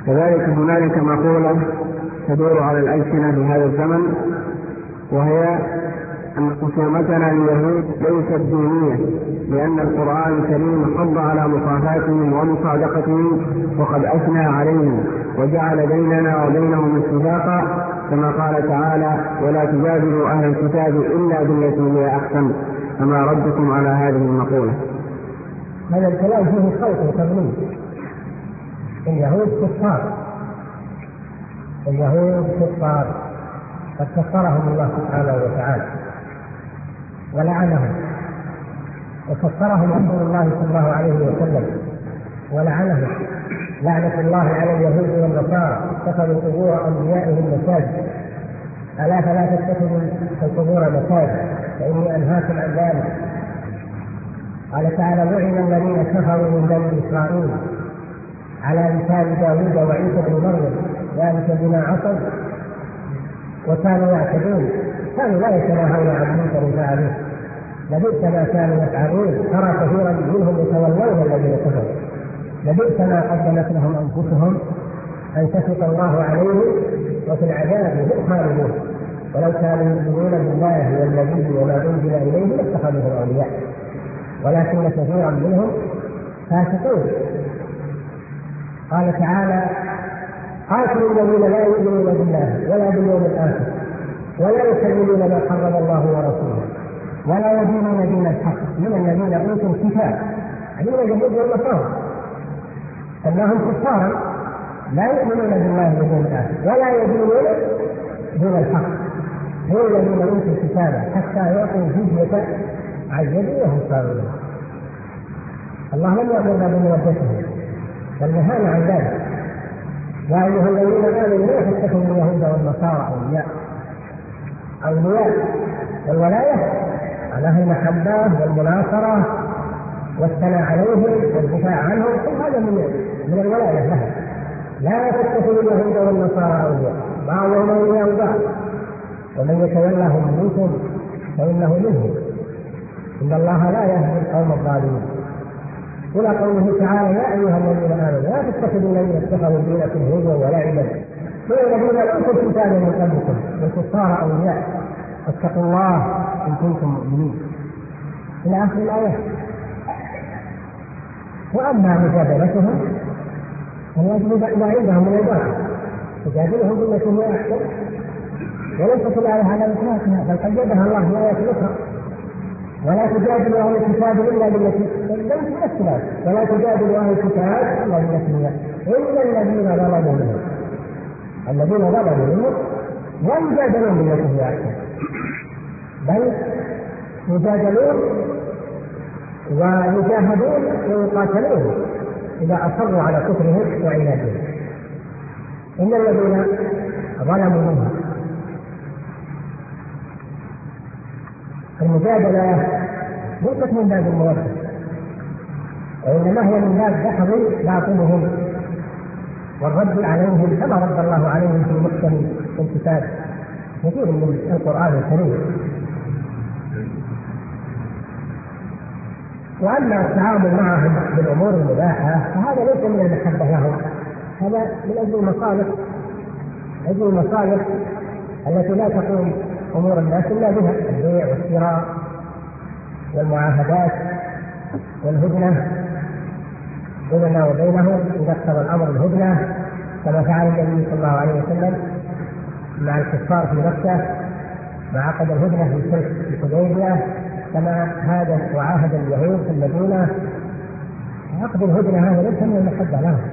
كذلك هنالك مقولة تدور على الألسنة في هذا الزمن، وهي أن خصومتنا اليهود ليست دينية، لأن القرآن الكريم حض على مصافاتهم ومصادقتهم وقد أثنى عليهم وجعل بيننا وبينهم اتفاقا، كما قال تعالى: ولا تجادلوا أهل الكتاب إلا بالتي هي أحسن. فما ردكم على هذه المقولة؟ هذا الكلام فيه خوف وتضليل. اليهود كفار قد كفرهم الله سبحانه وتعالى ولعنهم، وكفرهم رسول الله صلى الله عليه وسلم ولعنهم. لعنة الله على اليهود والنصارى اتخذوا قبور أنبيائهم مساجد. ألا فلا تتخذوا القبور مساجد فإني أنهاكم عن ذلك. قال تعالى: لعن الذين كفروا من بني إسرائيل على لسان داود وعيسى بن مريم ذلك بما عصوا وكانوا يعتدون، كانوا لا يتناهون عن منكر فعلوه لبئس ما كانوا يفعلون. ترى كثيرا منهم يتولون الذين كفروا لبئس ما قدمت لهم أنفسهم أن سخط الله عليهم وفي العذاب هم خالدون. ولو كانوا يؤمنون بالله والنبي وما أنزل إليه لاتخذوهم أولياء ولكن كثيرا منهم فاسقون. قال تعالى: قاتلوا الذين لا يؤمنون بالله ولا باليوم الآخر ولا يحرمون ما حرم الله ورسوله ولا يدينون دين الحق من الذين أوتوا الكتاب. الذين اليهود والنصارى أنهم كفارا لا يؤمنون بالله واليوم الآخر ولا يدينون دين الحق من الذين أوتوا الكتاب حتى يعطوا جزية عن يد وهم صاغرون. الله لم يأمرنا بمودتهم بل نهانا عن ذلك. يا أيها الذين آمنوا لا تتخذوا اليهود والنصارى أولياء. والولاية معناها المحبة والمناصرة والثناء عليهم والدفاع عنهم، كل هذا من الولاية لها. لا تتخذوا اليهود والنصارى أولياء بعضهم أولياء بعض ومن يتولهم منكم فإنه منهم إن الله لا يهدي القوم الظالمين. إلى قوله تعالى: يا أيها الذين آمنوا لا تتخذوا الذين اتخذوا دينكم هزوا ولعبا من الذين أوتوا الكتاب من قبلكم والكفار أولياء واتقوا الله إن كنتم مؤمنين إلى آخر الآية. وأما مجادلتهم فيجب ما عندهم من الباطل تجادلهم بالتي هي أحسن، وليست الآية على إطلاقها بل قيدها الله في آية أخرى: ولا تجادلوا أهل الكتاب إلا بالتي ليس اختلاف ولا تجادلوا أهل الكتاب إلا بالتي هي إلا الذين ظلموا منهم لا يجادلون بالتي هي أحسن بل يجادلون ويجاهدون ويقاتلون إذا أصروا على كفرهم وعنادهم. إن الذين ظلموا منهم المجادلة ليست من باب المودة وإنما هي من باب دحض باطلهم والرد عليهم كما رد الله عليهم في محكم الكتاب كثير من القرآن الكريم. وأما التعامل معهم بالأمور المباحة فهذا ليس من المحبة لهم، هذا من أجل المصالح التي لا تقوم أمور الناس إلا بها: البيع والشراء والمعاهدات والهدنة بيننا وبينهم إذا اقتضى الأمر الهدنة، كما فعل النبي صلى الله عليه وسلم مع الكفار في مكة مع عقد الهدنة في صلح الحديبية، كما هذا وعاهد اليهود في المدينة. عقد الهدنة هذا ليس من المحبة لهم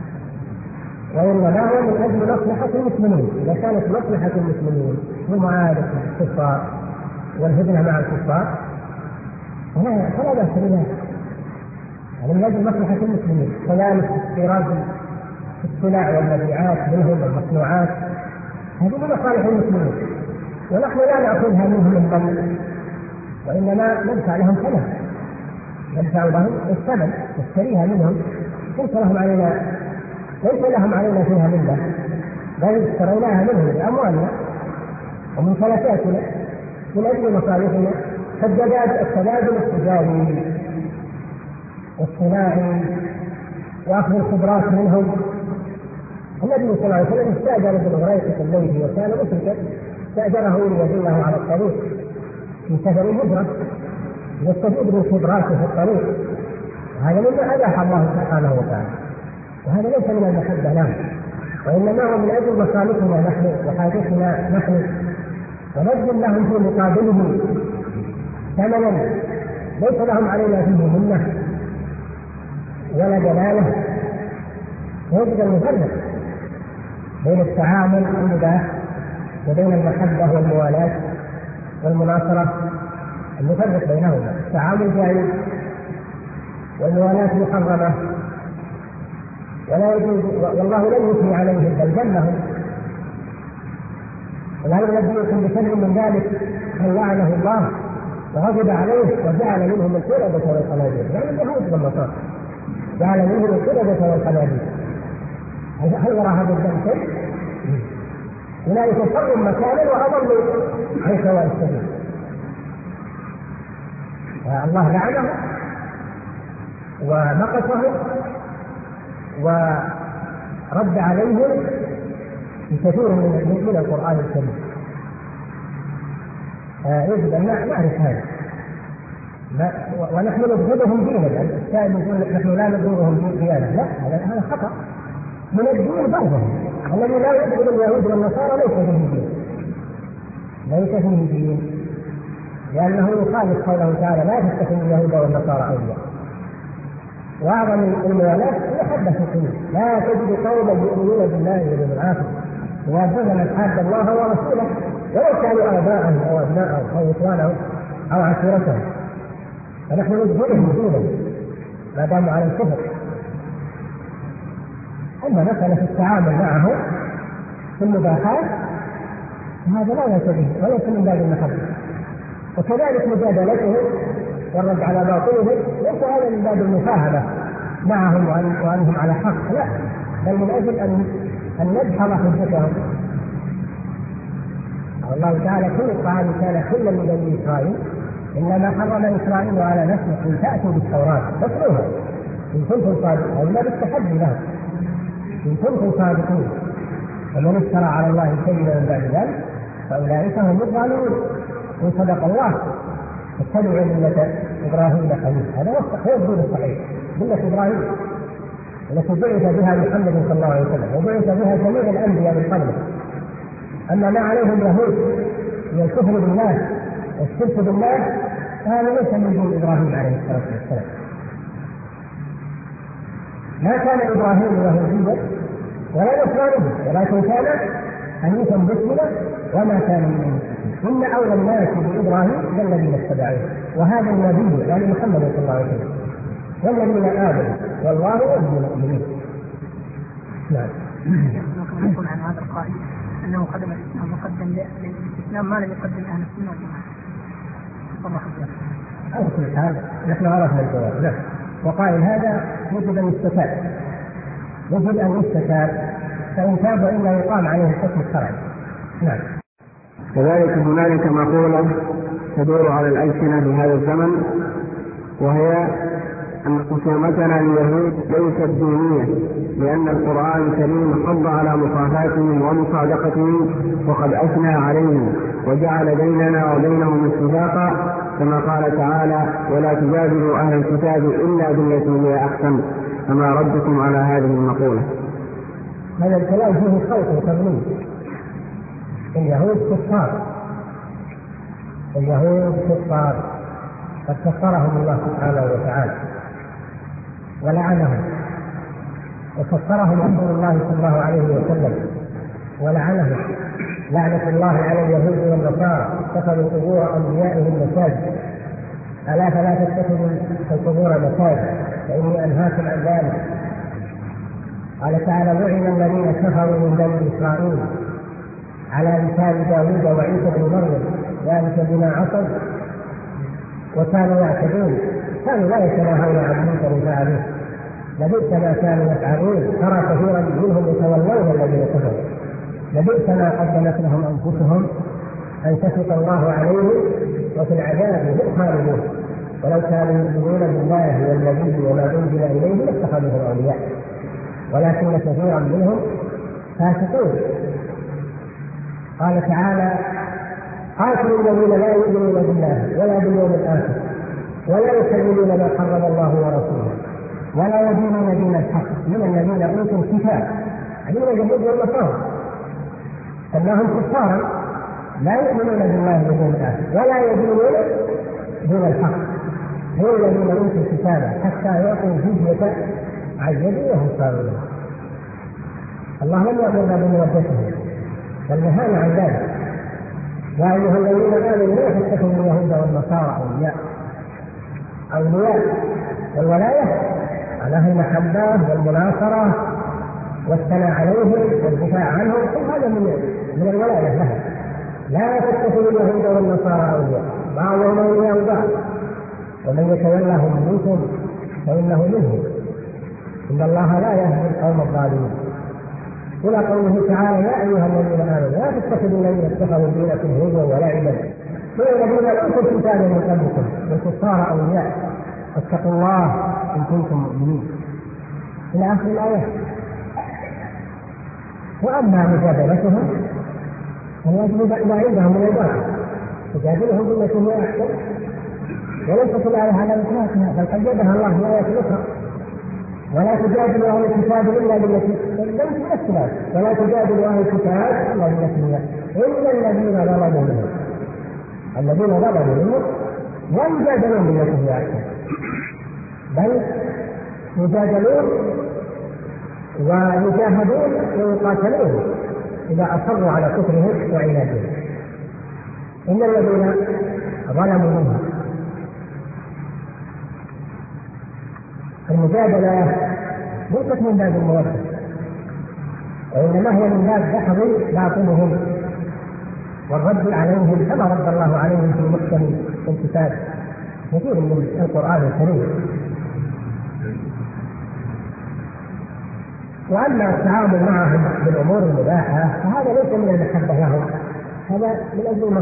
وإنما هو من أجل مصلحة المسلمين. إذا كانت مصلحة المسلمين في معاهدة الكفار والهدنة مع الكفار فلا بأس بذلك، يعني من أجل مصلحة المسلمين. كذلك استيراد السلع والمبيعات منهم والمصنوعات هذه من مصالح المسلمين، ونحن لا نأخذها منهم الثمن وإنما ندفع لهم ثمن، ندفع لهم الثمن نشتريها منهم، ليس لهم علينا فيها منة، بل اشتريناها منهم بأموالنا ومن ثلاثاتنا من أجل مصالحنا. التبادل التجاري والصناعي وأخذ الخبرات منهم النبي صلى الله عليه وسلم استأجر ابن هريرة الليثي وكان مشركا، استأجره ليدله على الطريق في سفر الهجرة يستفيد من خبراته في الطريق، وهذا مما أباح الله سبحانه وتعالى، وهذا ليس من المحبة له، وإنما هو من أجل مصالحنا نحن وحاجتنا نحن، ونبذل لهم في مقابله ثمنا ليس لهم علينا فيه منة ولا دلالة. يجب أن نفرق بين التعامل المباح وبين المحبة والموالاة والمناصرة، نفرق بينهما. التعامل جائز والموالاة محرمة، ولا يجوز، والله لم يثني عليهم بل ذمهم، ولا ينبئكم بشر من ذلك من لعنه الله وغضب عليه وجعل منهم القردة والخنازير، يعني اليهود والنصارى جعل منهم القردة والخنازير. هل وراء هذا الذنب شيء؟ أولئك شر مكانا وأضلوا عن سواء السبيل. الله لعنهم ونقصهم ورد عليهم بكثير من القرآن الكريم. يجب أن نعرف هذا، ونحن نبغضهم دينا. السائل يقول نحن لا نبغضهم ديانا، لا، هذا خطأ. من الدين بغضهم، الذي لا يبغض اليهود والنصارى ليس فيه دين، ليس فيه دين، لأنه يخالف قوله تعالى لا تتخذوا اليهود والنصارى أولياء. وأعظم الموالاة محبة القلوب، لا تجد قوما يؤمنون بالله واليوم الآخر يوافقون من حاد الله ورسوله ولو كانوا آباءهم أو أبناءهم أو إخوانهم أو عشيرتهم، فنحن نجبرهم دينا ما داموا على الكفر. أما مسألة التعامل معه في المباحات هذا لا يعتبر وليس من باب المحبة، وكذلك مجادلتهم والرد على باطلهم ليس هذا من باب المفاهمة معهم وأنهم على حق، لا، بل من أجل أن ندحض حجتهم. الله تعالى كل الطعام كان حلا لبني إسرائيل إنما حرم إسرائيل على نفسه أن تأتوا بالتوراة فاتلوها إن كنتم صادقين، إلا بالتحدي لهم إن كنتم صادقين، ومن افترى على الله كذبا من بعد ذلك فأولئك هم الظالمون. إن صدق الله اتبعوا ملة إبراهيم حنيفا، هذا هو الدين الصحيح، ملة إبراهيم التي بعث بها محمد صلى الله عليه وسلم وبعث بها جميع الأنبياء من قبله. أما ما عليه اليهود من الكفر بالله والشرك بالله فهذا ليس من دين إبراهيم عليه الصلاة والسلام. ما كان إبراهيم يهوديا ولا نصرانيا ولكن كان حنيفا مسلما وما كان من المشركين. إن أولى الناس بإبراهيم الذين اتبعوه، وهذا النبي يعني محمد صلى الله عليه وسلم والذين آمنوا والله ولي المؤمنين. نعم. يقول عن هذا القائل أنه قدم الإسلام وقدم للإسلام ما لم يقدم أهل السنة والجماعة. الله أكبر. على كل حال نحن عرفنا الجواب. نعم. وقائل هذا يجب أن يستتاب، يجب أن يستتاب، فإن تاب إلا يقام عليه الحكم الشرعي. نعم. كذلك هنالك مقولة تدور على الألسنة في هذا الزمن، وهي أن خصومتنا لليهود ليست دينية، لأن القرآن الكريم حض على مصافاتهم ومصادقتهم وقد أثنى عليهم وجعل بيننا وبينهم اتفاقا، كما قال تعالى ولا تجادلوا أهل الكتاب إلا بالتي هي أحسن. فما ردكم على هذه المقولة؟ هذا الكلام فيه خوف وتضليل. اليهود كفار، اليهود كفار قد كفرهم الله سبحانه وتعالى ولعنهم، وكفرهم رسول الله صلى الله عليه وسلم ولعنهم لعنة الله على اليهود والنصارى اتخذوا قبور أنبيائهم مساجد. ألا فلا تتخذوا القبور مساجد فإني أنهاكم عن ذلك. قال تعالى لعن الذين كفروا من بني إسرائيل على لسان داود وعيسى بن مريم ذلك بما عصوا وكانوا يعتدون، كانوا لا يتناهون عن منكر فعلوه لبئس ما كانوا يفعلون، ترى كثيرا منهم يتولون الذين كفروا لبئس ما قدمت لهم أنفسهم أن تسخط الله عليهم وفي العذاب هم خالدون ولو كانوا يؤمنون بالله والنبي وما أنزل إليه لاتخذوهم أولياء ولكن كثيرا منهم فاسقون. قال تعالى: قاتلوا الذين لا يؤمنون بالله ولا باليوم الآخر ولا يحللون ما حرم الله ورسوله ولا يدينون دين الحق من الذين اوتوا الكتاب، من اليهود والنصارى، انهم كفارا لا يؤمنون بالله واليوم الاخر ولا يدينون دين الحق من الذين اوتوا الكتاب حتى يعطوا الجزية عن يد وهم صاغرون. الله لم يامرنا بمودتهم بل نهانا عن ذلك: يا ايها الذين امنوا لا تتخذوا اليهود والنصارى اولياء. والولايه معناها المحبه والمناصره والثناء عليهم والدفاع عنهم، كل هذا من الولايه لها. لا تتخذوا اليهود والنصارى اولياء بعضهم اولياء بعض ومن يتولهم منكم فانه منهم ان الله لا يهدي القوم الظالمين. إلى قوله تعالى: يا أيها الذين آمنوا لا تتخذوا الذين اتخذوا دينكم هزوا ولعبا من الذين أوتوا الكتاب من قبلكم والكفار أولياء واتقوا الله إن كنتم مؤمنين، إلى آخر الآية. وأما مجادلتهم فيجب ما عندهم من الباطل تجادلهم بالتي هي أحسن، وليست الآية على إطلاقها بل قيدها الله في آية أخرى: ولا تجادلوا أهل الكتاب إلا بالتي ليس اختلاف، ولا تجادلوا أهل الكتاب إلا بالتي هي إلا الذين ظلموا منهم. الذين ظلموا منهم لا يجادلون بالتي هي أحسن، بل يجادلون ويجاهدون ويقاتلون إذا أصروا على كفرهم وعنادهم. إن الذين ظلموا منهم. المجادلة ليست من باب المودة، وإنما هي من باب دحض باطلهم والرد عليهم كما رد الله عليهم في محكم الكتاب كثير من القرآن الكريم. وأما التعامل معهم بالأمور المباحة فهذا ليس من المحبة لهم، هذا من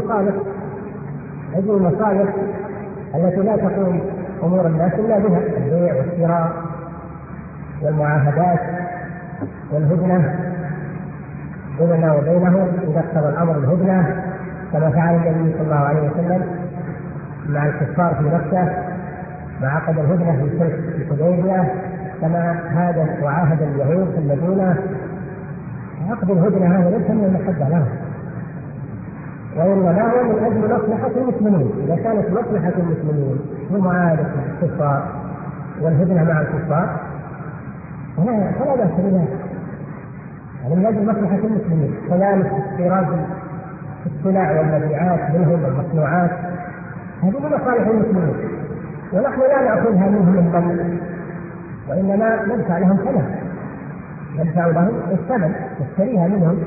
أجل المصالح التي لا تقوم أمور الناس إلا بها: البيع والشراء والمعاهدات والهدنة بيننا وبينهم إذا اقتضى الأمر الهدنة، كما فعل النبي صلى الله عليه وسلم مع الكفار في مكة مع عقد الهدنة في صلح الحديبية، كما هذا وعاهد اليهود في المدينة. عقد الهدنة هذا ليس من المحبة لهم، وإنما هو من أجل مصلحة المسلمين. إذا كانت مصلحة المسلمين في معاهدة الكفار والهدنة مع الكفار فلا بأس بها، يعني من أجل مصلحة المسلمين. كذلك استيراد السلع والمبيعات منهم والمصنوعات هذه من مصالح المسلمين، ونحن لا نأخذها منهم الظن، وإنما ندفع لهم ثمن، ندفع لهم الثمن نشتريها منهم.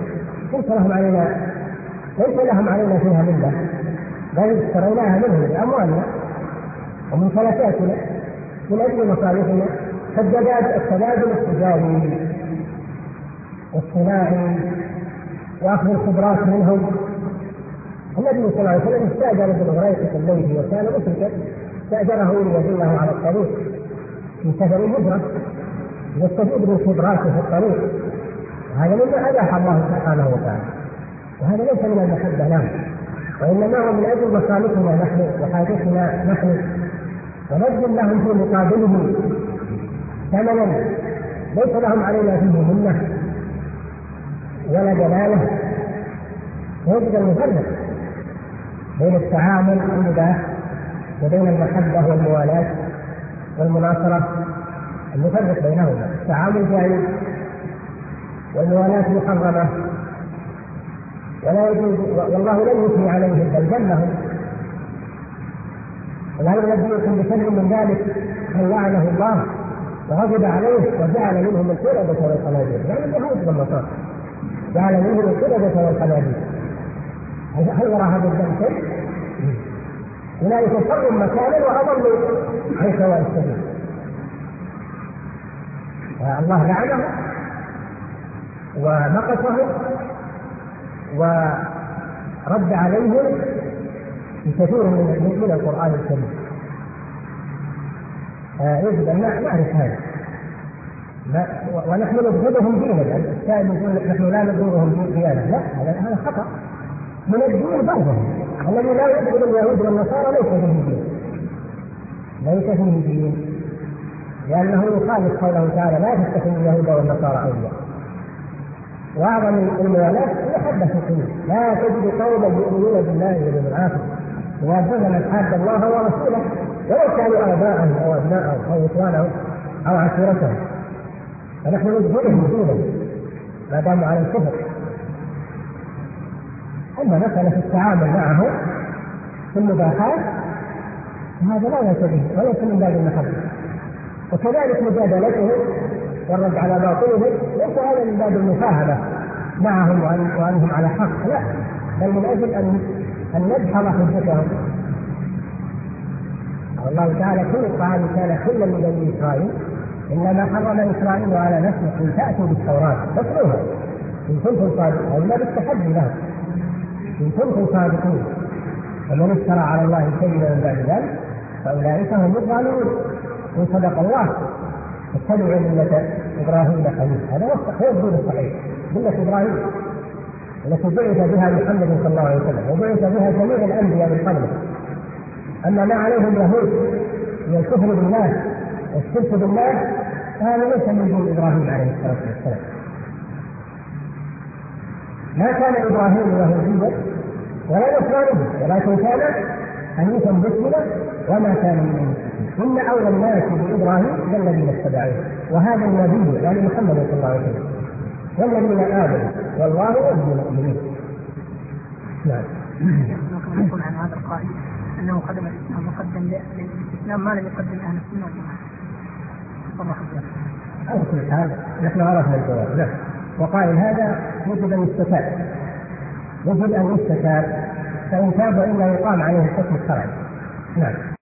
ليس لهم علينا فيها منة، بل اشتريناها منهم بأموالنا ومن ثلاثاتنا من أجل مصالحنا. فالتبادل التجاري والصناعي وأخذ الخبرات منهم. النبي صلى الله عليه وسلم استأجر ابن هريرة الليثي وكان مشركا، استأجره ليدله على الطريق في سفر الهجرة يستفيد من خبراته في الطريق، وهذا مما أباح الله سبحانه وتعالى، وهذا ليس من المحبة له، وإنما هو من أجل مصالحنا نحن وحاجتنا نحن، ونبذل لهم في مقابله ثمنا ليس لهم علينا فيه منة ولا دلالة. يجب أن نفرق بين التعامل المباح وبين المحبة والموالاة والمناصرة، أن نفرق بينهما. التعامل جائز والموالاة محرمة، ولا يجوز، والله لم يثني عليهم بل ذمهم. وهل نبيكم بشر من ذلك من لعنه الله وغضب عليه وجعل منهم القردة والخنازير، يعني اليهود والنصارى جعل منهم القردة والخنازير. هل وراء هذا الذنب شيء؟ أولئك شر مكانا وأضلوا عن سواء السبيل. الله لعنهم ومقتهم ورد عليهم في كثير من القرآن الكريم. يجب أن نعرف هذا. ونحن نبغضهم دينا. السائل يقول نحن لا نبغضهم ديانا، لا، هذا خطأ. من الدين بغضهم. الذي لا يبغض اليهود والنصارى ليس فيه دين، ليس فيه دين، لأنه يخالف قوله تعالى لا تتخذوا اليهود والنصارى أولياء. وأعظم الموالاة محبة القلوب. لا تجد قوما يؤمنون بالله واليوم الآخر يوادون من حاد الله ورسوله ولو كانوا آباءهم أو أبناءهم أو إخوانهم أو عشيرتهم. فنحن نبغضهم دينا ما داموا على الكفر. أما مسألة التعامل معه في المباحات هذا لا ينتبه وليس من باب المحبة. وكذلك مجادلته والرد على باطلهم ليس هذا من باب المفاهمة معهم وأنهم على حق، لا، بل من أجل أن ندحض حجتهم. الله تعالى كل الطعام كان حلا لبني إسرائيل إنما حرم إسرائيل على نفسه أن تأتوا بالتوراة فاتلوها إن كنتم صادقين، لا بالتحدي له إن كنتم صادقين. ومن افترى على الله كذبا من بعد ذلك فأولئك هم الظالمون. إن صدق الله اتبعوا ملة إبراهيم حنيفا، هذا هو الدين الصحيح، ملة إبراهيم التي بعث بها محمد صلى الله عليه وسلم وبعث بها جميع الأنبياء من قبله. أما ما عليه اليهود من الكفر بالله والشرك بالله هذا ليس من دين إبراهيم عليه الصلاة والسلام. ما كان إبراهيم يهوديا ولا نصرانيا ولكن كان حنيفا مسلما وما كان من المشركين. إن أولى الناس بإبراهيم الذين اتبعوه وهذا النبي يعني محمد صلى الله عليه وسلم والذين آمنوا والله ولي المؤمنين. نعم. ممكن نقول عن هذا القائل أنه قدم الإسلام مقدم للإسلام ما لم يقدم أهل السنة والجماعة. على كل حال نحن عرفنا الجواب. وقائل هذا يجب أن يستتاب، يجب أن يستتاب، فإن تاب إلا يقام عليه الحكم الشرعي. نعم.